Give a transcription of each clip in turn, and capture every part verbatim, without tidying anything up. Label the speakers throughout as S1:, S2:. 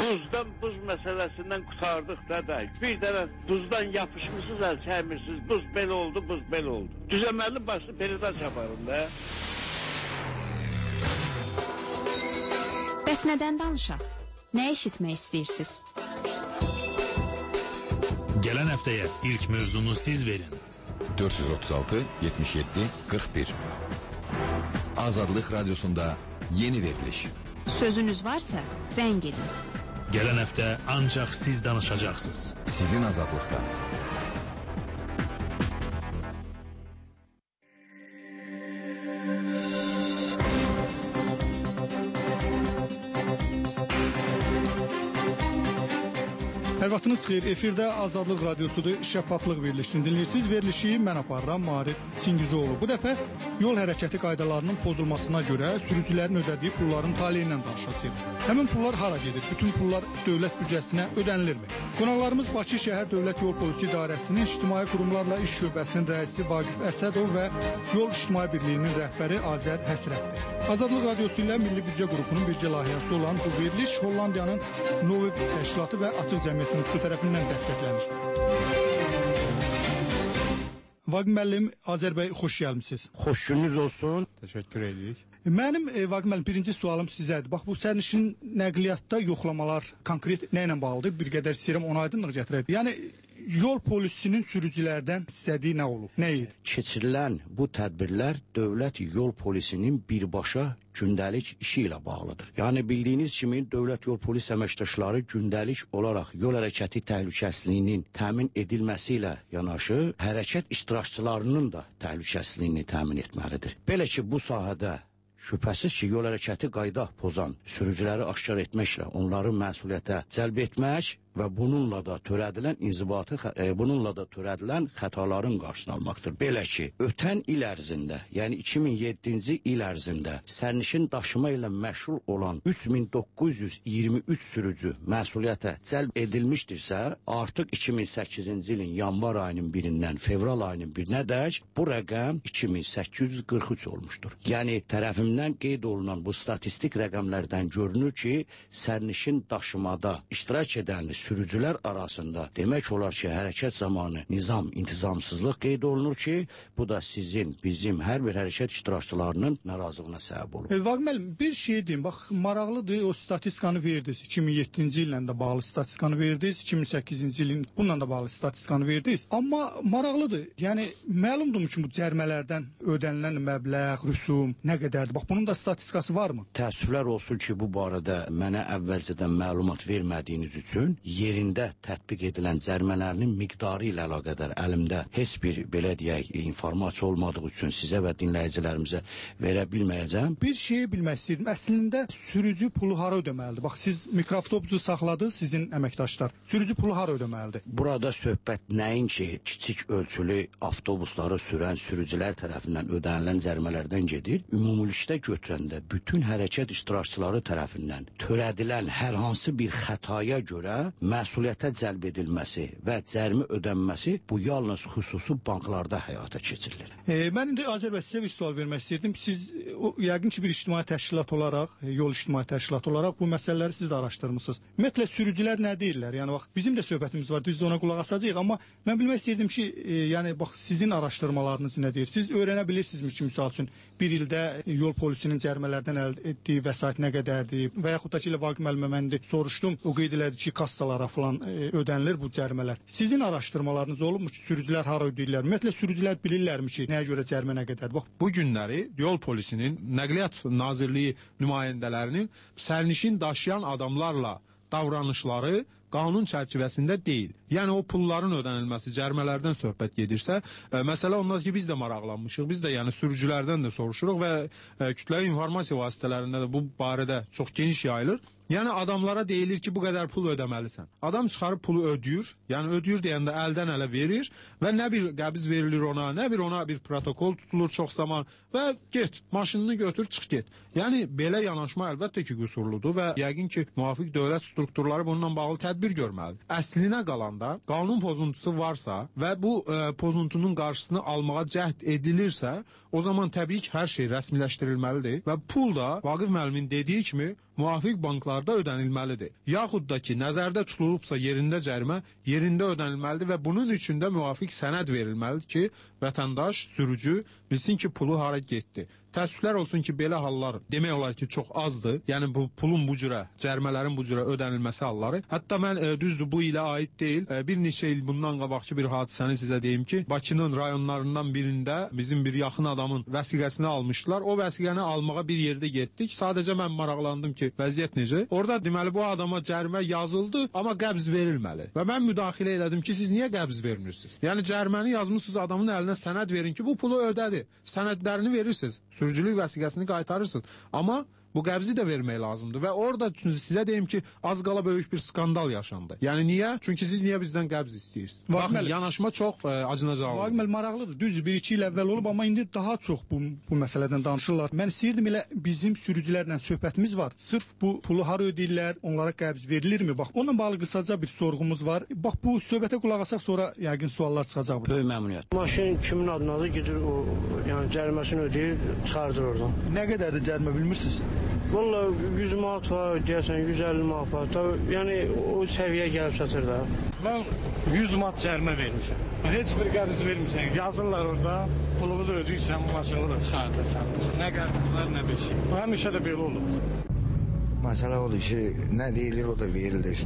S1: buzdan, buz meselesinden kurtardık da da. Bir tane buzdan yapışmışsınız, el çevirmişsiniz. Buz belə oldu, buz belə oldu. Düzəməli başlı perida çaparım da.
S2: Bəs nədən danışaq? Nə eşitmək istəyirsiniz?
S3: Gələn həftəyə ilk mövzunu siz verin.
S4: dört yüz otuz altı yetmiş yedi kırk bir Azadlıq Radyosunda yeni veriliş.
S2: Sözünüz varsa zəng edin.
S3: Gələn həftə ancaq siz danışacaqsınız.
S4: Sizin azadlıqda.
S5: Hər vaxtınız xeyir. Efirdə Azadlıq Radiosudur. Şəffaflıq verilişini dinləyirsiniz. Verilişi mən aparıram, Marif Çingizoğlu. Bu dəfə yol hərəkəti qaydalarının pozulmasına görə sürücülərin ödədiyi pulların taleyi ilə danışacağıq. Həmin pullar hara gedir? Bütün pullar dövlət büdcəsinə ödənilirmi? Qonaqlarımız Bakı şəhər Dövlət Yol Polisi İdarəsinin İctimai Qurumlarla İş Şöbəsinin rəisi Vaqif Əsədov və Yol İctimai Birliyinin rəhbəri Azər Həsrətdir. Azadlıq Radiosu ilə Milli Büdcə Qrupunun bircə layihəsi olan bu veriliş Hollandiyanın Novi Təşkilatı və Açıq Cəmiyyət İnstitutu tərəfindən dəstəklənir. Vaqif müəllim, Azər bəy, xoş gəlmisiniz.
S6: Xoş gününüz olsun.
S5: Təşəkkür edirik. Mənim e, Vaqif müəllim, birinci sualım sizədir. Bax, bu sərnişin nəqliyyatda yoxlamalar konkret nə ilə bağlıdır? Bir qədər istəyirəm ona aydınlıq gətirək. Yəni yol polisinin sürücülərdən istədiyi nə olub? Nə idi?
S6: Keçirilən bu tədbirlər dövlət yol polisinin birbaşa gündəlik işi ilə bağlıdır. Yəni bildiyiniz kimi dövlət yol polis əməkdaşları gündəlik olaraq yol hərəkəti təhlükəsizliyinin təmin edilməsi ilə yanaşı, hərəkət iştirakçılarının da təhlükəsizliyini təmin etməlidir. Belə ki, bu sahədə şübhəsiz ki, yol hərəkəti qayda pozan sürücüləri aşkar etməklə onları məsuliyyətə cəlb etmək və bununla da törədilən inzibatı, e, bununla da törədilən xətaların qarşısını almaqdır. Belə ki, ötən il ərzində, yəni iki min yeddinci il ərzində sərnişin daşıma ilə məşğul olan üç min doqquz yüz iyirmi üç sürücü məsuliyyətə cəlb edilmişdirsə, artıq iki min səkkizinci ilin yanvar ayının birindən fevral ayının birinə dək bu rəqəm iki min səkkiz yüz qırx üç olmuşdur. Yəni tərəfimdən qeyd olunan bu statistik rəqəmlərdən görünür ki, sərnişin daşımada iştirak edən sürücülər arasında demək olar ki, hərəkət zamanı nizam, intizamsızlıq qeyd olunur ki, bu da sizin, bizim hər bir hərəkət iştirakçılarının narazılığına səbəb olur.
S5: E, Vaqif müəllim, bir şey deyim, bax, maraqlıdır, o statistikanı verdiniz, iki min yeddinci illə də bağlı statistikanı verdiniz, iki min səkkizinci ilin bununla da bağlı statistikanı verdiniz, amma maraqlıdır, yəni məlumdur ki, bu cərmələrdən ödənilən məbləğ, rüsum nə qədərdir? Bax, bunun da statistikası varmı?
S6: Təəssüflər olsun ki, bu barədə mənə əvvəlcədən məlumat vermədiyiniz üçün yerində tətbiq edilən cərmələrinin miqdarı ilə əlaqədar əlimdə heç bir, belə deyək, informasiya olmadığı üçün sizə və dinləyicilərimizə verə bilməyəcəm.
S5: Bir şeyi bilmək istəyirdim. Əslində sürücü pulu hara ödəməlidir? Bax, siz mikroavtobusu saxladınız, sizin əməkdaşlar. Sürücü pulu hara ödəməlidir?
S6: Burada söhbət nəinki kiçik ölçülü avtobusları sürən sürücülər tərəfindən ödənilən cərmələrdən gedir. Ümumilikdə götürəndə bütün hərəkət iştirakçıları tərəfindən törədilən hər hansı bir xətaya görə məsuliyyətə cəlb edilməsi və cərmi ödənməsi bu yalnız xüsusi banklarda həyata keçirilir.
S5: E, mən indi Azər bəy sizə bir sual vermək istəyirdim. Siz o, yəqin ki, bir ictimai təşkilat olaraq, yol ictimai təşkilat olaraq bu məsələləri siz də araşdırmısınız. Ümumiyyətlə sürücülər nə deyirlər? Yəni bax, bizim də söhbətimiz var, düzdür, ona qulaq asacağıq, amma mən bilmək istəyirdim ki, e, yəni bax, sizin araşdırmalarınız nə deyir? Siz öyrənə bilirsinizmi ki, misal üçün bir ildə yol polisinin cərmələrdən əldə etdiyi vəsait nə qədərdir? Və yaxud da ki, ilə Vaqif müəllimə mən də soruşdum, o qeyd elədi ki, kassalara falan e, ödənilir bu cərmələr. Sizin araşdırmalarınız olubmu ki, sürücülər hara ödəyirlər? Ümumiyyətlə sürücülər bilirlərmi ki, nəyə görə cərmə nə qədər? Bax,
S7: bu günləri yol polisinin, Nəqliyyat Nazirliyi nümayəndələrinin sərnişin daşıyan adamlarla davranışları qanun çərçivəsində deyil. Yəni o pulların ödənilməsi, cərmələrdən söhbət gedirsə, ə, məsələ ondan ki, biz də maraqlanmışıq, biz də yəni sürücülərdən də soruşuruq və ə, kütləvi informasiya vasitələrində də bu barədə çox geniş yayılır. Yəni adamlara deyilir ki, bu qədər pul ödəməlisən. Adam çıxarıb pulu ödəyir, yəni ödəyir deyəndə əldən ələ verir və nə bir qəbz verilir ona, nə bir ona bir protokol tutulur çox zaman və get, maşınını götür, çıx get. Yəni belə yanaşma əlbəttə ki, qüsurludur və yəqin ki, müvafiq dövlət strukturları bununla bağlı tədbir görməlidir. Əslinə qalanda qanun pozuntusu varsa və bu ə, pozuntunun qarşısını almağa cəhd edilirsə, o zaman təbii ki, hər şey rəsmiləşdirilməlidir və pul da Vaqif müəllimin dediyi kimi müvafiq banklarda ödənilməlidir. Yaxud da ki, nəzərdə tutulubsa yerində cərimə yerində ödənilməlidir və bunun üçün də müvafiq sənəd verilməlidir ki, vətəndaş, sürücü bilsin ki, pulu hara getdi. Təəssüflər olsun ki, belə hallar demək olar ki, çox azdır. Yəni bu pulun bu cürə, cərimələrin bu cürə ödənilməsi halları. Hətta mən e, düzdür bu ilə aid deyil. E, bir neçə il bundan qabaqçı bir hadisəni sizə deyim ki, Bakının rayonlarından birində bizim bir yaxın adamın vəsiqəsini almışdılar. O vəsiqəni almağa bir yerdə getdik. Sadəcə mən maraqlandım ki, vəziyyət necə? Orada deməli bu adama cərimə yazıldı, amma qəbz verilməli. Və mən müdaxilə elədim ki, siz niyə qəbz vermirsiniz? Yəni cəriməni yazmısınız, adamın əlinə sənəd verin ki, bu pulu ödədi. Sənədlərini verirsiniz. Sürücülük vəsiqəsini qaytarırsınız. Amma bu qəbzi də vermək lazımdır və orada sizə deyim ki, az qala böyük bir skandal yaşandı. Yəni niyə? Çünki siz niyə bizdən qəbz istəyirsiniz? Baxın, yanaşma çox e, acınacaqlıdır.
S5: Vaqməl maraqlıdır. Düz bir iki il əvvəl olub, amma indi daha çox bu, bu məsələdən danışırlar. Mən istəyirdim elə bizim sürücülərlə söhbətimiz var. Sırf bu pulu hara ödəyirlər, onlara qəbz verilirmi? Bax, onunla bağlı qısaca bir sorğumuz var. Bax, bu söhbətə qulaq asaq, sonra yəqin suallar çıxacaq.
S6: Böyük məmnuniyyət.
S8: Maşın kimin adınadır, gedir o, yəni cəriməsini ödəyir, çıxardır oradan.
S5: Nə qədərdir cərimə bilmirsiniz?
S8: Vallahi yüz manat var, deyəsən yüz əlli manat var. Tabii, yəni o səviyyə gəlib çatır da.
S9: Mən yüz manat cərimə vermişəm. Heç bir qəbz vermirsən. Yazırlar orada, pulunu da ödəyirsən, maşını da çıxardırsan. Nə qəbz var, nə bir şey. Bu həmişə də belə olub.
S10: Məsələ odur ki, nə deyilir, o da verilir.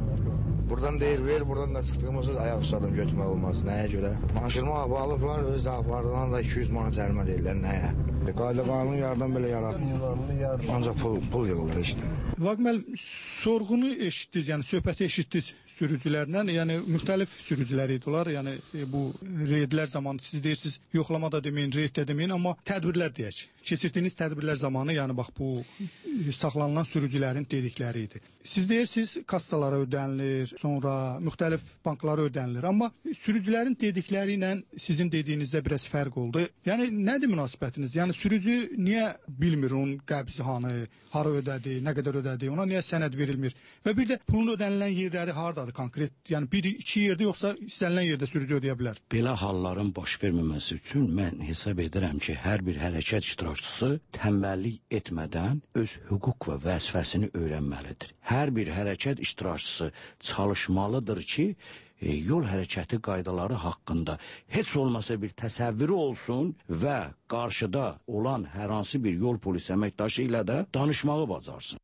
S10: Buradan deyir, ver, buradan da çıxdığımızda ayaq ustadım götürmək olmaz. Nəyə görə? Maşınıma alıblar, öz apardılar da iki yüz manat cərimə deyirlər. Nəyə? Qayda qanun yardım belə yaratmır. Ancaq pul, pul yığılır işte.
S5: Vaqməl, sorğunu eşitdiniz, yəni söhbəti eşitdiniz sürücülərlə, yəni müxtəlif sürücülər idilər, yəni e, bu reydlər zamanı siz deyirsiniz, yoxlama da deməyin, reyd də deməyin, amma tədbirlər deyək. Keçirdiyiniz tədbirlər zamanı, yəni bax bu e, saxlanılan sürücülərin dedikləri idi. Siz deyirsiniz, kassalara ödənilir, sonra müxtəlif banklara ödənilir, amma sürücülərin dedikləri ilə sizin dediyinizdə biraz fərq oldu. Yəni nədir münasibətiniz? Yəni sürücü niyə bilmir onun qəbzi hanı, hara ödədi, nə qədər ödədi, ona niyə sənəd verilmir? Və bir də pulun ödənilən yerləri hardadır konkret? Yəni bir iki yerdə yoxsa istənilən yerdə sürücü ödəyə bilər?
S6: Belə halların baş verməməsi üçün mən hesab edirəm ki, hər bir hərəkət iştirakçısı tənbəllik etmədən öz hüquq və vəzifəsini öyrənməlidir. Hər bir hərəkət iştirakçısı çalışmalıdır ki, E, yol hərəkəti qaydaları haqqında heç olmasa bir təsəvvürü olsun və qarşıda olan hər hansı bir yol polis əməkdaşı ilə də danışmağı bacarsın.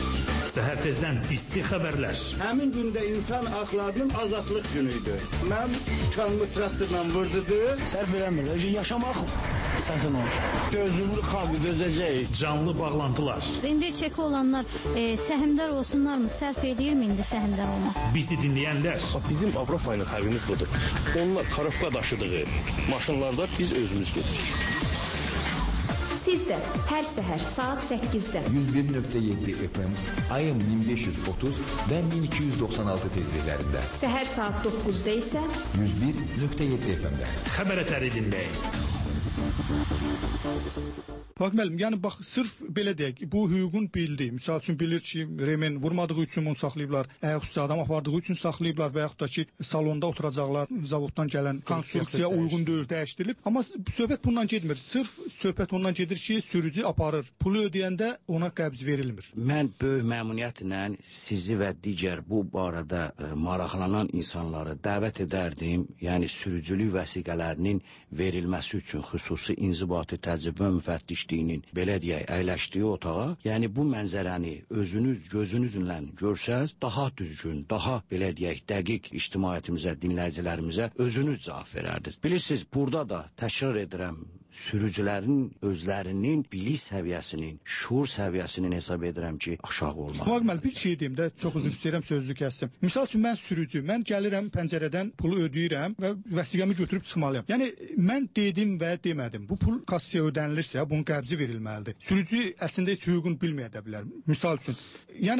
S3: Səhər tezdən isti xəbərlər.
S11: Həmin gündə insan haqlarının azadlıq günüydü. Mən kanlı traktorla vurdudu.
S12: Sərf eləmir, yaşamaq sərfən olur.
S11: Gözümlü xalqı dözəcək.
S3: Canlı bağlantılar.
S13: İndi çeki olanlar e, səhmdar olsunlarmı? Sərf edirmi indi səhmdar olmaq?
S3: Bizi dinləyənlər.
S14: Bizim Avropa ilə fərqimiz budur. Onlar karofka daşıdığı maşınlarda biz özümüz gedirik.
S15: Siz də hər səhər saat səkkizdə
S16: yüz bir nöqtə yeddi F M, ayın min beş yüz otuz və min iki yüz doxsan altı tezliklərində.
S15: Səhər saat doqquzda isə
S16: yüz bir nöqtə yeddi F M-də.
S3: Xəbər ətəri dinləyin.
S5: Bax müəllim, yəni bax sırf belə deyək, bu hüququn bildiyi, misal üçün bilir ki, remen vurmadığı üçün onu saxlayıblar, ayaqüstü adam apardığı üçün saxlayıblar və yaxud da ki, salonda oturacaqlar, zavoddan gələn konstruksiya uyğun deyil, dəyişdirilib. Amma söhbət bundan getmir. Sırf söhbət ondan gedir ki, sürücü aparır. Pulu ödəyəndə ona qəbz verilmir.
S6: Mən böyük məmnuniyyətlə sizi və digər bu barədə e, maraqlanan insanları dəvət edərdim. Yəni sürücülük vəsiqələrinin verilməsi üçün xüsusi inzibati təcrübə müfəttişliyi belə deyək, əyləşdiyi otağa, yəni bu mənzərəni özünüz gözünüzlə görsəz, daha düzgün, daha belə deyək, dəqiq ictimaiyyətimizə, dinləyicilərimizə özünüz cavab verərdiniz. Bilirsiniz, burada da təkrar edirəm, sürücülərin özlərinin bilik səviyyəsinin, şuur səviyyəsinin hesab edirəm ki, aşağı olmalı.
S5: Vaqməl, bir şey deyim də, çox üzr istəyirəm, sözlü kəsdim. Misal üçün, mən sürücü, mən gəlirəm pəncərədən pulu ödəyirəm və vəsiqəmi götürüb çıxmalıyam. Yəni, mən dedim və demədim. Bu pul kassaya ödənilirsə, bunun qəbzi verilməlidir. Sürücü əslində heç hüququnu bilməyə də bilər. Misal üçün, yəni bax,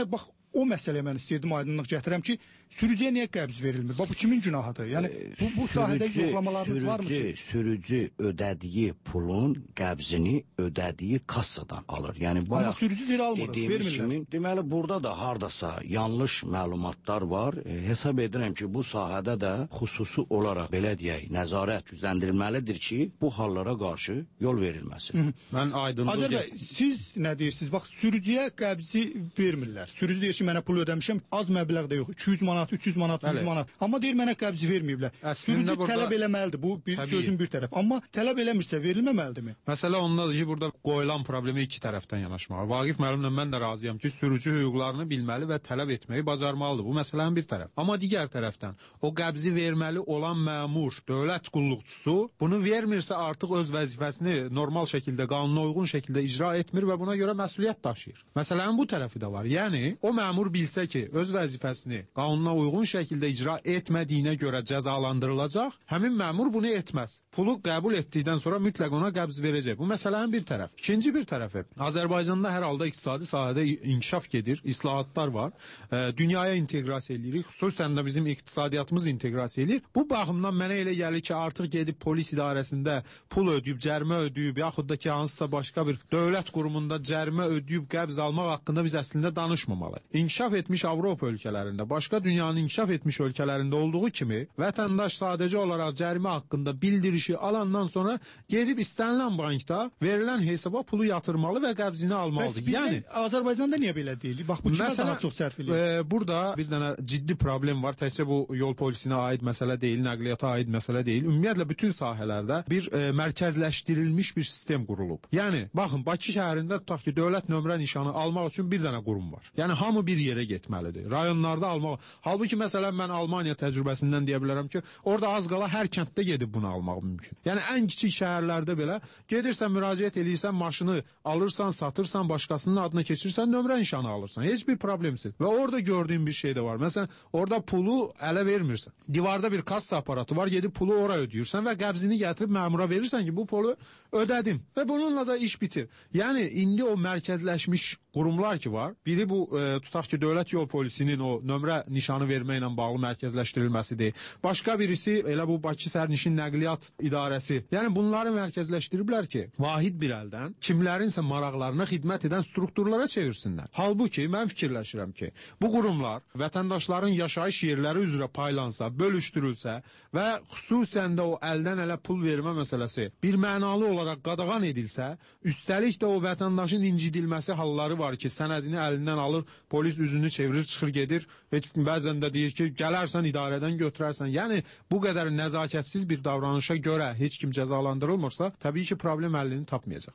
S5: o məsələyə mən istəyirdim aydınlıq gətirəm ki, sürücüyə niyə qəbz verilmir? Bax, bu kimin günahıdır? Yəni, bu, bu sahədə yoxlamalarınız varmı ki?
S6: Sürücü ödədiyi pulun qəbzini ödədiyi kassadan alır. Yəni,
S5: amma sürücü deyir almırıq, vermirlər.
S6: Kimi, deməli, burada da hardasa yanlış məlumatlar var. E, hesab edirəm ki, bu sahədə də xüsusi olaraq, belə deyək, nəzarət gücləndirilməlidir ki, bu hallara qarşı yol verilməsin.
S7: Mən aydınlıq...
S5: Azər bəy, siz nə deyirsiniz? Bax, sürücüyə qəbzi vermirlər. Sürücü deyir ki, mənə pul ödəmişəm, az məbləğdə yox, iki yüz manat, üç yüz manat, yüz manat. Amma deyir, mənə qəbzi verməyiblər. Sürücü burada... tələb eləməlidir, bu bir Təbii. Sözün bir tərəf. Amma tələb eləmirsə, verilməməlidirmi?
S7: Məsələ ondadır ki, burada qoyulan problemi iki tərəfdən yanaşmalı. Vaqif müəllimlə mən də razıyam ki, sürücü hüquqlarını bilməli və tələb etməyi bacarmalıdır. Bu məsələnin bir tərəf. Amma digər tərəfdən, o qəbzi verməli olan məmur, dövlət qulluqçusu bunu vermirsə artıq öz vəzifəsini normal şəkildə, qanuna uyğun şəkildə icra etmir və buna görə məsuliyyət daşıyır. Məsələnin bu tərəfi də var. Yəni, o məmur bilsə ki, öz vəzifəsini qanuna uyğun şəkildə icra etmədiyinə görə cəzalandırılacaq, həmin məmur bunu etməz. Pulu qəbul etdikdən sonra mütləq ona qəbz verəcək. Bu məsələnin bir tərəfi. İkinci bir tərəfi, Azərbaycanda hər halda iqtisadi sahədə inkişaf gedir, islahatlar var, e, dünyaya inteqrasiya edirik, xüsusən də bizim iqtisadiyyatımız inteqrasiya edir. Bu baxımdan mənə elə gəlir ki, artıq gedib polis idarəsində pul ödəyib, cərimə ödəyib, yaxud da ki, hansısa başqa bir dövlət qurumunda cərimə ödəyib qəbz almaq haqqında biz əslində danışmamalı. İnkişaf etmiş Avropa ölkələrində, başqa dünyanın inkişaf etmiş ölkələrində olduğu kimi, vətəndaş sadəcə olaraq cərimə haqqında bildirişi alandan sonra gedib istənilən bankda verilən hesaba pulu yatırmalı və qəbzini almalıdır.
S5: Bəs yəni Azərbaycanda niyə belə deyil? Bax, bu kimə daha çox sərf edir?
S7: E, burada bir dənə ciddi problem var. Təkcə bu yol polisinə aid məsələ deyil, nəqliyyata aid məsələ deyil. Ümumiyyətlə bütün sahələrdə bir e, mərkəzləşdirilmiş bir sistem qurulub. Yəni, baxın, Bakı şəhərində tutaq ki, dövlət nömrə nişanı almaq üçün bir dənə qurum var. Yəni, hamı bir yerə getməlidir. Rayonlarda almaq. Halbuki məsələn mən Almaniya təcrübəsindən deyə bilərəm ki, orada az qala hər kənddə gedib bunu almaq mümkün. Yəni ən kiçik şəhərlərdə belə gedirsən, müraciət edirsən, maşını alırsan, satırsan, başqasının adına keçirsən, nömrə nişanı alırsan. Heç bir problemsiz. Və orada gördüyüm bir şey də var. Məsələn, orada pulu ələ vermirsən. Divarda bir kassa aparatı var, gedib pulu ora ödəyirsən və qəbzini gətirib məmura verirsən ki, bu pulu ödədim. Və bununla da iş bitir. Yəni indi o mərkəzləşmiş qurumlar ki var. Biri bu e, tutaq ki, dövlət yol polisinin o nömrə nişanı verməklə bağlı mərkəzləşdirilməsidir. Başqa birisi elə bu Bakı sərnişin nəqliyyat idarəsi. Yəni bunları mərkəzləşdiriblər ki, vahid bir əldən kimlərinsə maraqlarına xidmət edən strukturlara çevirsinlər. Halbuki mən fikirləşirəm ki, bu qurumlar vətəndaşların yaşayış yerləri üzrə paylansa, bölüşdürülsə və xüsusən də o əldən ələ pul vermə məsələsi bir mənalı olaraq qadağan edilsə, üstəlik də o vətəndaşın incidilməsi halları var ki, sənədini əlindən alır, polis üzünü çevirir, çıxır gedir, heç bəzən də deyir ki, gələrsən idarədən götürərsən. Yəni bu qədər nəzakətsiz bir davranışa görə heç kim cəzalandırılmırsa, təbii ki, problem həllini tapmayacaq.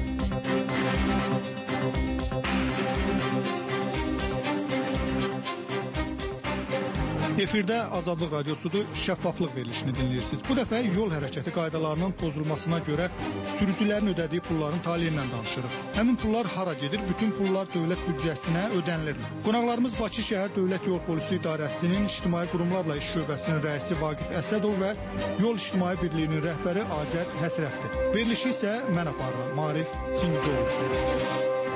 S5: Efirdə Azadlıq Radiosudur, şəffaflıq verilişini dinləyirsiniz. Bu dəfə yol hərəkəti qaydalarının pozulmasına görə sürücülərin ödədiyi pulların taliyindən danışırıq. Həmin pullar hara gedir? Bütün pullar dövlət büdcəsinə ödənilirmi? Qonaqlarımız Bakı şəhər Dövlət Yol Polisi İdarəsinin İctimai Qurumlarla İş Şöbəsinin rəisi Vaqif Əsədov və Yol İctimai Birliyinin rəhbəri Azər Həsrətdir. Verilişi isə mən aparıram, Marif Singizoğlu.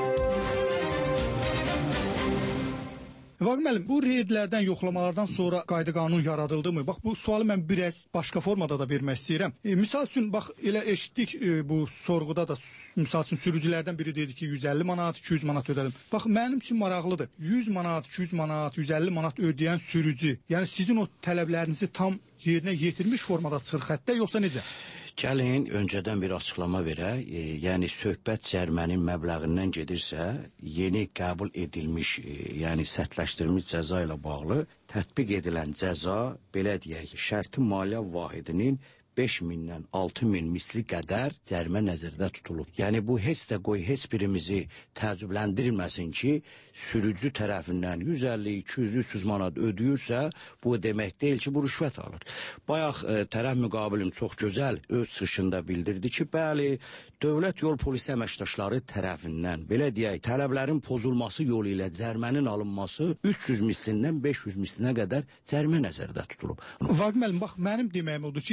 S5: Vaqif müəllim, bu reydlərdən, yoxlamalardan sonra qayda qanun yaradıldı mı? Bax, bu sualı mən biraz başqa formada da vermək istəyirəm. E, misal üçün, bax, elə eşitdik e, bu sorğuda da, misal üçün, sürücülərdən biri dedi ki, yüz əlli manat, iki yüz manat ödədim. Bax, mənim üçün maraqlıdır. yüz manat, iki yüz manat, yüz əlli manat ödəyən sürücü, yəni sizin o tələblərinizi tam yerinə yetirmiş formada çıxır xəttə, yoxsa necə?
S6: Gəlin, öncədən bir açıqlama verək. E, yəni, söhbət cərimənin məbləğindən gedirsə, yeni qəbul edilmiş, e, yəni sərtləşdirilmiş cəza ilə bağlı tətbiq edilən cəza, belə deyək, şərti maliyyə vahidinin beş mindən altı min misli qədər cərimə nəzərdə tutulub. Yəni bu heç də qoy heç birimizi təəccübləndirməsin ki, sürücü tərəfindən yüz əlli, iki yüz, üç yüz manat ödəyirsə, bu demək deyil ki, bu rüşvət alır. Bayaq e, tərəf müqabilim çox gözəl öz çıxışında bildirdi ki, bəli, dövlət yol polisi əməkdaşları tərəfindən, belə deyək, tələblərin pozulması yolu ilə cərimənin alınması üç yüz mislindən beş yüz mislinə qədər cərimə nəzərdə tutulub.
S5: Vaqif müəllim, bax, mənim deməyim odur ki, bax, bu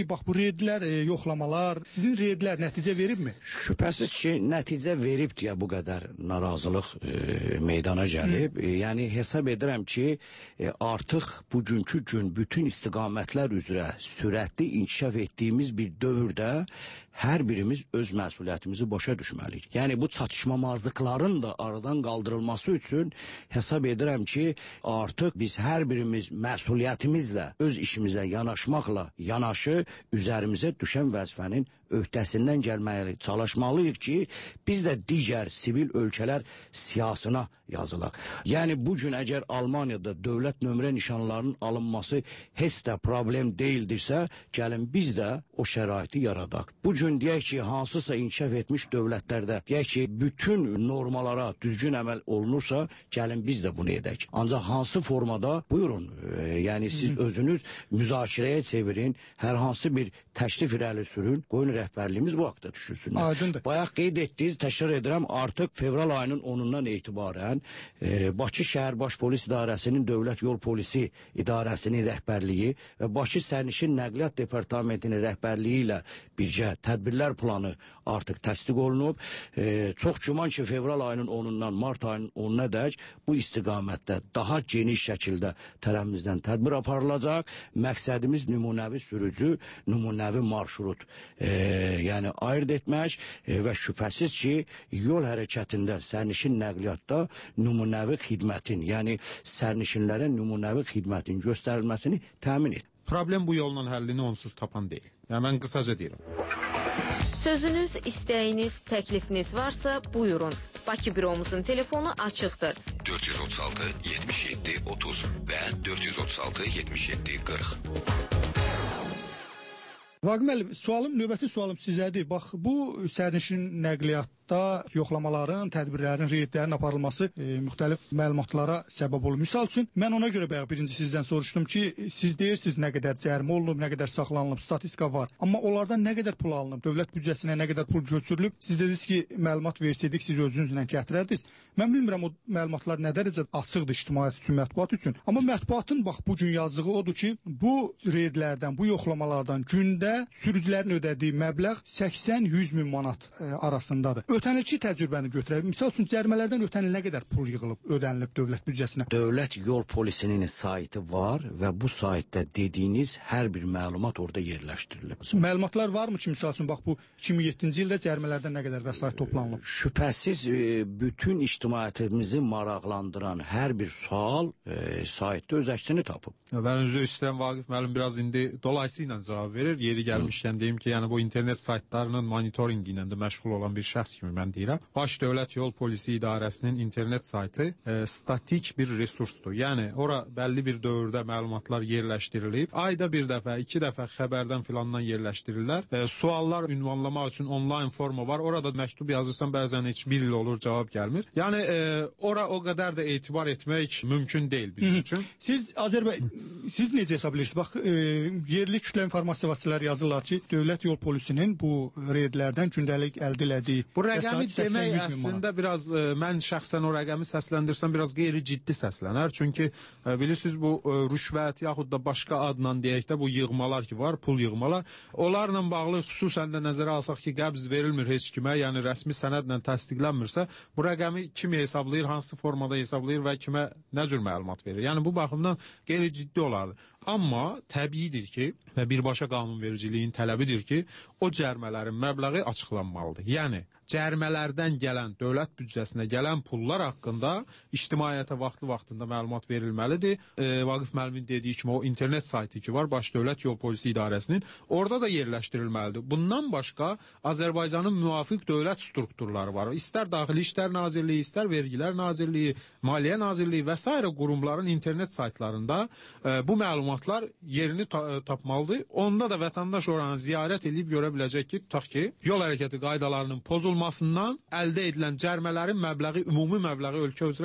S5: reydlər, e, yoxlamalar, sizin reydlər nəticə veribmi?
S6: Şübhəsiz ki, nəticə verib deyə bu qədər narazılıq e, meydana gəlib. E, yəni hesab edirəm ki, e, artıq bugünkü gün bütün istiqamətlər üzrə sürətli inkişaf etdiyimiz bir dövrdə hər birimiz öz məsuliyyətimizi başa düşməliyik. Yəni bu çatışmamazlıqların da aradan qaldırılması üçün hesab edirəm ki, artıq biz hər birimiz məsuliyyətimizlə öz işimizə yanaşmaqla yanaşı üzərimizə düşən vəzifənin öhdəsindən gəlməli, çalışmalıyıq ki, biz də digər sivil ölkələr siyasına yazılaq. Yəni bugün əgər Almaniyada dövlət nömrə nişanlarının alınması heç də problem deyildirsə, gəlin biz də o şəraiti yaradaq. Bugün deyək ki, hansısa inkişaf etmiş dövlətlərdə deyək ki, bütün normalara düzgün əməl olunursa, gəlin biz də bunu edək. Ancaq hansı formada? Buyurun, e, yəni siz Hı. özünüz müzakirəyə çevirin, hər hansı bir təklif irəli sürün, qoyun rəhbərliyimiz bu haqda düşünsünlər.
S5: Aydındır.
S6: Bayaq qeyd etdiniz, təkrar edirəm, artıq fevral ayının onundan etibarən e, Bakı Şəhər Baş Polis İdarəsinin Dövlət Yol Polisi İdarəsinin rəhbərliyi və Bakı Sərnişin Nəqliyyat Departamentinin rəhbərliyi ilə birgə tədbirlər planı artıq təsdiq olunub. E, çox güman ki, fevral ayının onundan mart ayının onuna dək bu istiqamətdə daha geniş şəkildə tərəfimizdən tədbir aparılacaq. Məqsədimiz nümunəvi sürücü, nümunəvi marşrut e, yəni ayırt etmək e, və şübhəsiz ki, yol hərəkətində, sərnişin nəqliyyatda nümunəvi xidmətin, yəni sərnişinlərə nümunəvi xidmətin göstərilməsini təmin et.
S7: Problem bu yolla həllini onsuz tapan deyil. Yəni mən qısaca deyirəm.
S17: Sözünüz, istəyiniz, təklifiniz varsa buyurun. Bakı büromuzun telefonu açıqdır.
S4: dörd yüz otuz altı yetmiş yeddi otuz və dörd yüz otuz altı yetmiş yeddi qırx.
S5: Vaqif müəllim, sualım, növbəti sualım sizədir. Bax, bu sərnişin nəqliyyatda yoxlamaların, tədbirlərin, reydlərin aparılması e, müxtəlif məlumatlara səbəb olur. Misal üçün, mən ona görə bayaq birinci sizdən soruşdum ki, siz deyirsiniz nə qədər cərimə olunub, nə qədər saxlanılıb, statistika var. Amma onlardan nə qədər pul alınıb, dövlət büdcəsinə nə qədər pul götürülüb? Siz dediniz ki, məlumat versəydik, siz özünüzlə gətirərdiniz. Mən bilmirəm, o məlumatlar nə dərəcə açıqdır ictimaiyyət üçün, mətbuat üçün. Amma mətbuatın bax, bu gün yazdığı odur ki, bu reydlərdən, bu yoxlamalardan gündə sürücülərin ödədiyi məbləğ səksən yüz min manat e, arasındadır. Ötənilki təcrübəni götürək. Misal üçün cərimələrdən ötən il nə qədər pul yığılıb, ödənilib dövlət büdcəsinə?
S6: Dövlət Yol Polisinin saytı var və bu saytda dediyiniz hər bir məlumat orada yerləşdirilib.
S5: Məlumatlar varmı ki, misal üçün bax bu iki min yeddinci ildə cərimələrdən nə qədər vəsait toplanılıb?
S6: Şübhəsiz e, bütün ictimaiyyətimizi maraqlandıran hər bir sual e, saytda öz əksini tapıb.
S7: Mən üzr istəyirəm, Vaqif müəllim biraz indi dolayısıyla cavab verir. Yeri gəlmişkən deyim ki, yəni bu internet saytlarının monitoringi ilə də məşğul olan bir şəxs kimi mən deyirəm. Baş Dövlət Yol Polisi İdarəsinin internet saytı e, statik bir resursdur. Yəni ora bəlli bir dövrdə məlumatlar yerləşdirilib. Ayda bir dəfə, iki dəfə xəbərdən filandan yerləşdirirlər. E, suallar ünvanlamaq üçün onlayn forma var. Orada məktub yazırsan, bəzən heç bir il olur, cavab gəlmir. Yəni e, ora o qədər də etibar etmək mümkün deyil bizim üçün.
S5: Siz Azərbaycan Siz necə hesab edirsiniz? Bax, e, yerli kütlə informasiya vasitələri yazırlar ki, Dövlət Yol Polisinin bu reydlərdən gündəlik əldə elədiyi
S7: bu rəqəmi demək əslində biraz e, mən şəxsən o rəqəmi səsləndirsəm biraz qeyri-ciddi səslənər. Çünki e, bilirsiniz bu e, rüşvət yaxud da başqa adla deyək də bu yığmalar ki var, pul yığmalar. Onlarla bağlı xüsusən də nəzərə alsaq ki, qəbz verilmir heç kimə, yəni rəsmi sənədlə təsdiqlənmirsə, bu rəqəmi kim hesablayır, hansı formada hesablayır və kimə nə cür məlumat verir? Yəni bu baxımdan qeyri-ciddi olardı. Amma təbiidir ki, və birbaşa qanunvericiliyin tələbidir ki, o cərimələrin məbləği açıqlanmalıdır. Yəni, cərimələrdən gələn, dövlət büdcəsinə gələn pullar haqqında ictimaiyyətə vaxtlı-vaxtında məlumat verilməlidir. E, Vaqif müəllimin dediyi kimi o internet saytı ki var, Baş Dövlət Yol Polisi İdarəsinin, orada da yerləşdirilməlidir. Bundan başqa Azərbaycanın müvafiq dövlət strukturları var. İstər Daxili İşlər Nazirliyi, istər Vergilər Nazirliyi, Maliyyə Nazirliyi və s. qurumların internet saytlarında e, bu məlumatlar yerini ta tapmalıdır. Onda da vətəndaş oranı ziyarət edib görə biləcək ki, tutaq ki, yol hərəkəti qaydalarının pozulmasından əldə edilən cərimələrin məbləği, ümumi məbləği ölkə üzrə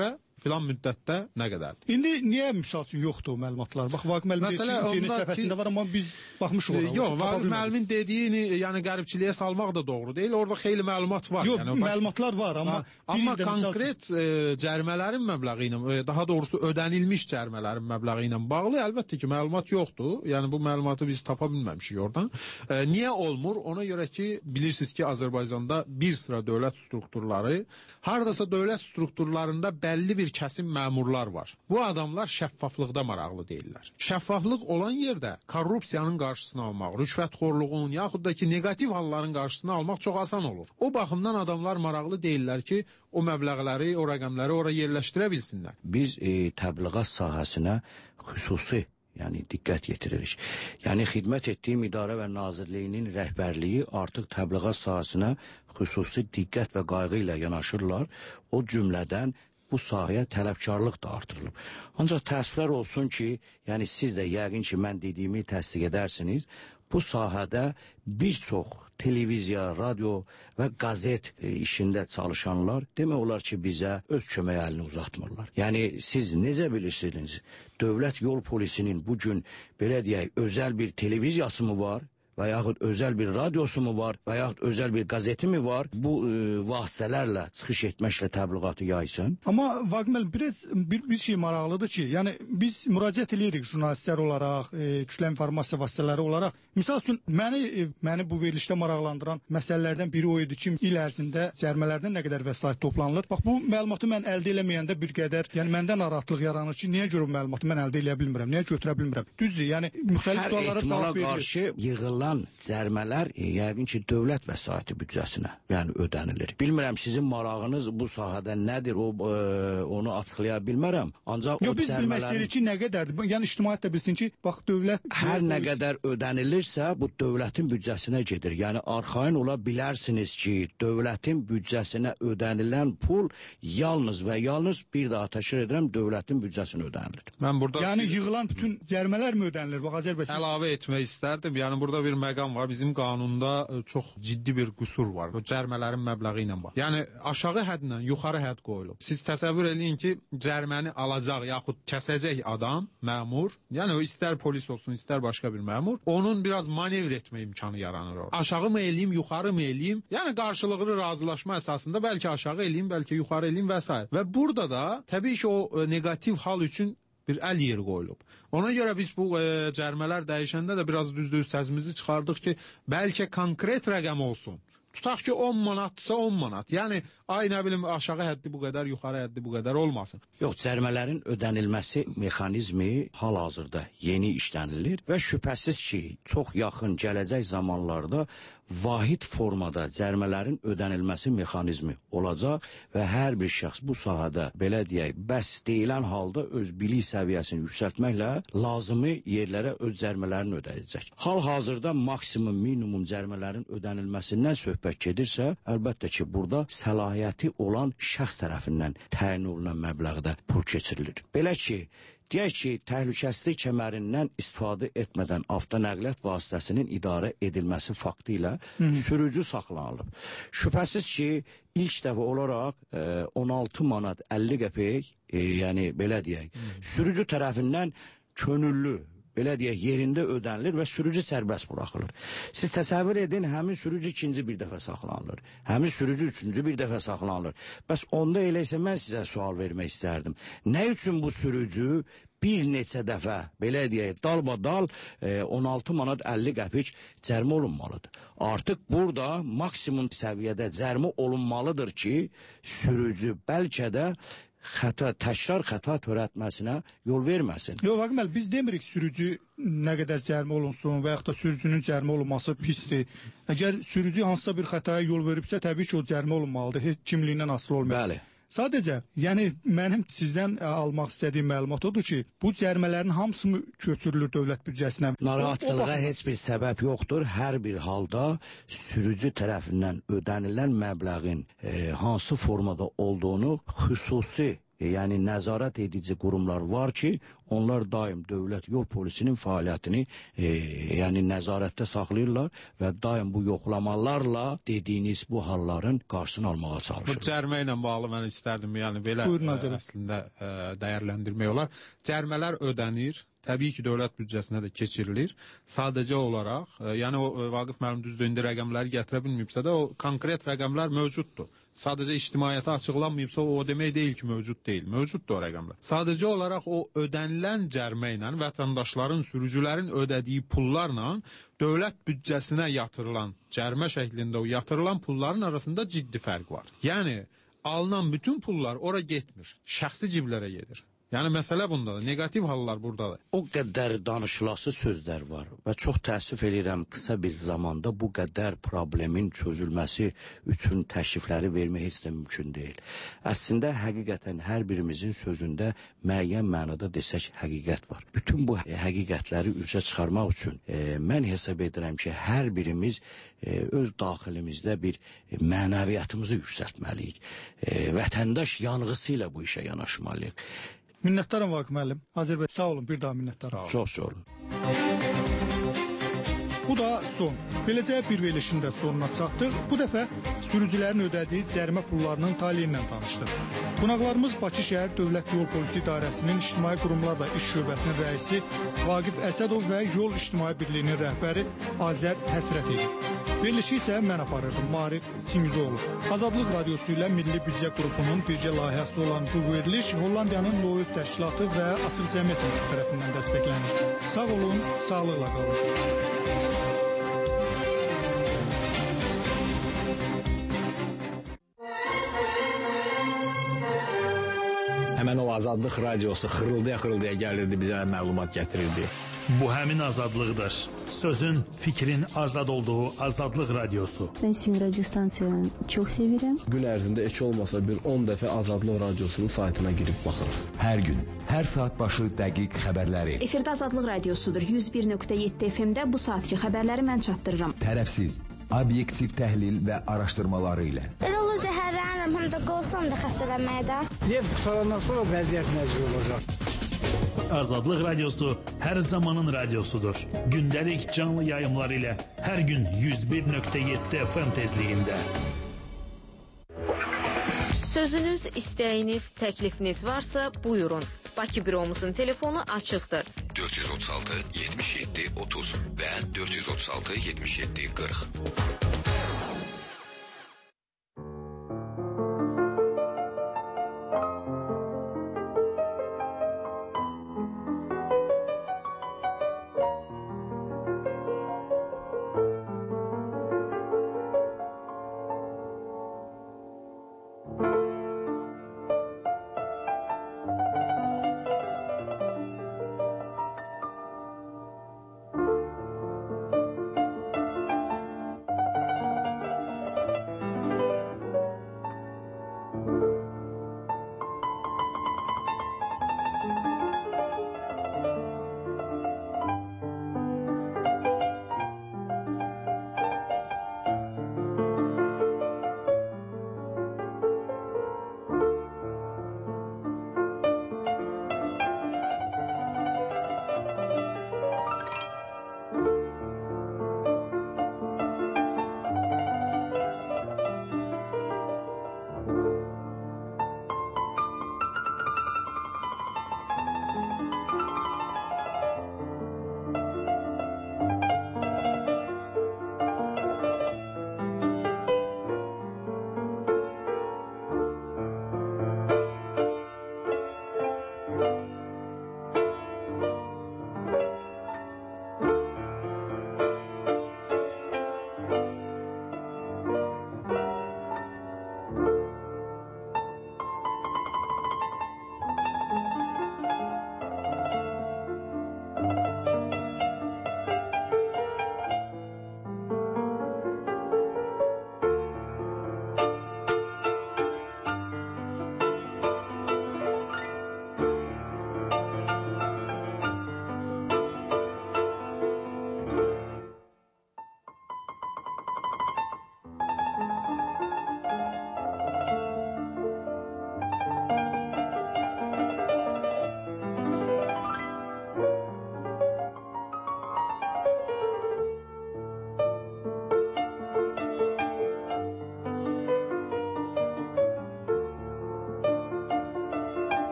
S7: filan müddətdə nə qədərdir?
S5: İndi niyə misal üçün yoxdur o məlumatlar? Bax, Vaqif müəllim internet səhifəsində var, amma biz baxmışıq ora.
S7: Yox, Vaqif müəllimin dediyini, yəni qəribçiliyə salmaq da doğru deyil. Orada xeyli məlumat var.
S5: Yox,
S7: yəni,
S5: məlumatlar var, amma
S7: amma konkret e, cərimələrin məbləği ilə, e, daha doğrusu ödənilmiş cərimələrin məbləği ilə bağlı əlbəttə ki, məlumat yoxdur. Yəni bu məlumatı biz tapa bilməmişik oradan. E, niyə olmur? Ona görə ki, bilirsiniz ki, Azərbaycanda bir sıra dövlət strukturları, hardasa dövlət strukturlarında bəlli bir kəsim məmurlar var. Bu adamlar şəffaflıqda maraqlı deyirlər. Şəffaflıq olan yerdə korrupsiyanın qarşısını almaq, rüşvətxorluğun, yaxud da ki, negativ halların qarşısını almaq çox asan olur. O baxımdan adamlar maraqlı deyirlər ki, o məbləğləri, o rəqəmləri ora yerləşdirə bilsinlər.
S6: Biz e, təbliğat sahəsinə xüsusi yəni diqqət yetiririk. Yəni xidmət etdiyim idarə və nazirliyinin rəhbərliyi artıq təbliğat sahəsinə xüsusi diqqət və qayğı ilə yanaşırlar. O cümlədən bu sahəyə tələbkarlıq da artırılıb. Ancaq təəssüflər olsun ki, yəni siz də yəqin ki, mən dediyimi təsdiq edərsiniz, bu sahədə bir çox televiziya, radio və qazet e, işində çalışanlar demək olar ki, bizə öz kömək əlini uzatmırlar. Yəni siz necə bilirsiniz, dövlət yol polisinin bugün belə deyək, özəl bir televiziyası mı var? Və yaxud özəl bir radiosu mu var, və yaxud özəl bir qazeti mi var, bu e, vasitələrlə çıxış etməklə təbliğatı yaysın.
S5: Amma Vaqif müəllim, biraz bir, bir şey maraqlıdır ki, yəni biz müraciət edirik jurnalistlər olaraq, e, kütlə informasiya vasitələri olaraq. Misal üçün, məni, e, məni bu verilişdə maraqlandıran məsələlərdən biri o idi ki, il ərzində cərimələrdən nə qədər vəsait toplanılır. Bax, bu məlumatı mən əldə eləməyəndə bir qədər, yəni məndə narahatlıq yaranır ki, niyə görə bu məlumatı mən əldə eləyə bilmirəm, niyə götürə bilmirəm? Düzdür, yəni müxtəlif suallara cavab verilir.
S6: Hər ehtimala qarşı yığılan cərimələr e, yəqin ki, dövlət vəsaiti büdcəsinə yəni ödənilir. Bilmirəm sizin marağınız bu sahədə nədir, o e, onu açıqlaya bilmərəm. Ancaq
S5: Yo,
S6: o
S5: biz
S6: cərimələr...
S5: bilmək istəyirik ki, nə qədərdir? Yəni ictimaiyyət də bilsin ki, bax dövlət...
S6: Hər nə qədər ödənilirsə, bu dövlətin büdcəsinə gedir. Yəni arxayın ola bilərsiniz ki, dövlətin büdcəsinə ödənilən pul yalnız və yalnız bir daha təkrar edirəm, dövlətin büdcəsinə ödənilir.
S7: Mən burada...
S5: Yəni yığılan bütün cərimələr mi ödənilir? Bax, Azərbaycan...
S7: Əlavə etmək istərdim. Yəni burada bir məqam var. Bizim qanunda çox ciddi bir qüsur var. O cərimələrin məbləği ilə var. Yəni aşağı hədlə yuxarı hədd qoyulub. Siz təsəvvür edin ki, cəriməni alacaq yaxud kəsəcək adam, məmur, yəni o istər polis olsun, istər başqa bir məmur, onun biraz manevr etmə imkanı yaranır orada. Aşağı mı eləyim, yuxarı mı eləyim? Yəni qarşılıqlı razılaşma əsasında bəlkə aşağı eləyim, bəlkə yuxarı eləyim və s. Və burada da təbii ki, o negativ hal üçün bir əl yeri qoyulub. Ona görə biz bu e, cərimələr dəyişəndə də biraz düz-düz səsimizi çıxardıq ki, bəlkə konkret rəqəm olsun. Tutaq ki, on manatdırsa on manat. Yəni, ay nə bilim, aşağı həddi bu qədər, yuxarı həddi bu qədər olmasın.
S6: Yox, cərimələrin ödənilməsi mexanizmi hal-hazırda yeni işlənilir və şübhəsiz ki, çox yaxın gələcək zamanlarda vahid formada cərimələrin ödənilməsi mexanizmi olacaq və hər bir şəxs bu sahədə, belə deyək, bəs deyilən halda öz bilik səviyyəsini yüksəltməklə lazımi yerlərə öz cərimələrini ödəyəcək. Hal-hazırda maksimum, minimum cərimələrin ödənilməsindən söhbət gedirsə, əlbəttə ki, burada səlahiyyəti olan şəxs tərəfindən təyin olunan məbləğdə pul keçirilir. Belə ki, deyək ki, təhlükəsizlik kəmərindən istifadə etmədən avtonəqliyyat vasitəsinin idarə edilməsi faktı ilə sürücü saxlanılıb. Şübhəsiz ki, ilk dəfə olaraq e, on altı manat əlli qəpik, e, yəni belə deyək, sürücü tərəfindən könüllü, belə deyək, yerində ödənilir və sürücü sərbəst buraxılır. Siz təsəvvür edin, həmin sürücü ikinci bir dəfə saxlanılır. Həmin sürücü üçüncü bir dəfə saxlanılır. Bəs onda elə isə mən sizə sual vermək istərdim. Nə üçün bu sürücü bir neçə dəfə, belə deyək, dalbadal e, on altı manat əlli qəpik cərimə olunmalıdır? Artıq burada maksimum səviyyədə cərimə olunmalıdır ki, sürücü bəlkə də xəta, təkrar xəta törətməsinə yol verməsin.
S5: Yox, Vaqif müəllim, biz demirik sürücü nə qədər cərimə olunsun və yaxud da sürücünün cərimə olunması pisdir. Əgər sürücü hansısa bir xətaya yol veribsə, təbii ki, o cərimə olunmalıdır, heç kimliyindən asılı olmayır.
S6: Bəli.
S5: Sadəcə, yəni mənim sizdən almaq istədiyim məlumat odur ki, bu cərimələrin hamısı mı köçürülür dövlət büdcəsinə?
S6: Narahatçılığa heç bir səbəb yoxdur. Hər bir halda sürücü tərəfindən ödənilən məbləğin e, hansı formada olduğunu xüsusi E, yəni nəzarət edici qurumlar var ki, onlar daim dövlət yol polisinin fəaliyyətini e, yəni nəzarətdə saxlayırlar və daim bu yoxlamalarla dediyiniz bu halların qarşısını almağa çalışır.
S7: Bu cərmə ilə bağlı mən istərdim, yəni belə
S5: Buyurun,
S7: ə, əslində ə, dəyərləndirmək olar. Cərmələr ödənir. Təbii ki, dövlət büdcəsinə də keçirilir. Sadəcə olaraq, e, yəni o e, Vaqif müəllim düzdür, indi rəqəmləri gətirə bilməyibsə də, o konkret rəqəmlər mövcuddur. Sadəcə ictimaiyyətə açıqlanmayıbsa, o, o demək deyil ki, mövcud deyil. Mövcuddur o rəqəmlər. Sadəcə olaraq o ödənilən cərmə ilə vətəndaşların, sürücülərin ödədiyi pullarla dövlət büdcəsinə yatırılan, cərmə şəklində o yatırılan pulların arasında ciddi fərq var. Yəni, alınan bütün pullar ora getmir, şəxsi ciblərə gedir. Yəni məsələ bundadır, negativ hallar buradadır.
S6: O qədər danışılası sözlər var və çox təəssüf edirəm, qısa bir zamanda bu qədər problemin çözülməsi üçün təşrifləri vermək heç də mümkün deyil. Əslində həqiqətən hər birimizin sözündə müəyyən mənada desək həqiqət var. Bütün bu həqiqətləri üzə çıxarmaq üçün e, mən hesab edirəm ki, hər birimiz e, öz daxilimizdə bir e, mənəviyyatımızı yüksəltməliyik. E, vətəndaş yanğısı ilə bu işə yanaşmalıyıq.
S5: Minnətdaram Vaqif müəllim. Azər bəy, sağ olun, bir daha minnətdaram.
S6: Çox sağ olun.
S5: Bu da son. Beləcə bir verilişin də sonuna çatdıq. Bu dəfə sürücülərin ödədiyi cərimə pullarının taliyi ilə tanışdıq. Qonaqlarımız Bakı şəhər Dövlət Yol Polisi İdarəsinin İctimai Qurumlarla İş Şöbəsinin rəisi Vaqif Əsədov və Yol İctimai Birliyinin rəhbəri Azər Həsrətov. Verilişi isə mən aparırdım, Maarif Çingizoğlu. Azadlıq Radiosu ilə Milli Büdcə Qrupunun bircə layihəsi olan bu veriliş Hollandiyanın Loyut Təşkilatı və Açıq Cəmiyyət İnstitutu tərəfindən dəstəklənir. Sağ olun, sağlıqla qalın.
S18: Həmən o Azadlıq Radiosu xırıldaya-xırıldaya gəlirdi, bizə məlumat gətirirdi.
S3: Bu həmin azadlıqdır. Sözün, fikrin azad olduğu Azadlıq Radiosu.
S19: Ben sizin radyo stansiyanı çok sevirəm.
S20: Gün ərzində heç olmasa bir on dəfə Azadlıq Radiosunun saytına girib baxır.
S16: Hər gün, hər saat başı dəqiq xəbərləri.
S15: Efirdə Azadlıq Radiosudur. yüz bir nöqtə yeddi F M-də bu saatki xəbərləri mən çatdırıram.
S16: Tərəfsiz, obyektiv təhlil və araşdırmaları ilə.
S21: Elə olur zəhərlənirəm, həm də qorxuram da xəstələnməyə də.
S12: Neft qutarandan sonra vəziyyət nəzir olacaq.
S3: Azadlıq Radiosu hər zamanın radiosudur. Gündəlik canlı yayımlar ilə hər gün yüz bir nöqtə yeddi F M tezliyində.
S17: Sözünüz, istəyiniz, təklifiniz varsa buyurun. Bakı büromuzun telefonu açıqdır.
S4: dörd yüz otuz altı yetmiş yeddi otuz və dörd yüz otuz altı yetmiş yeddi qırx.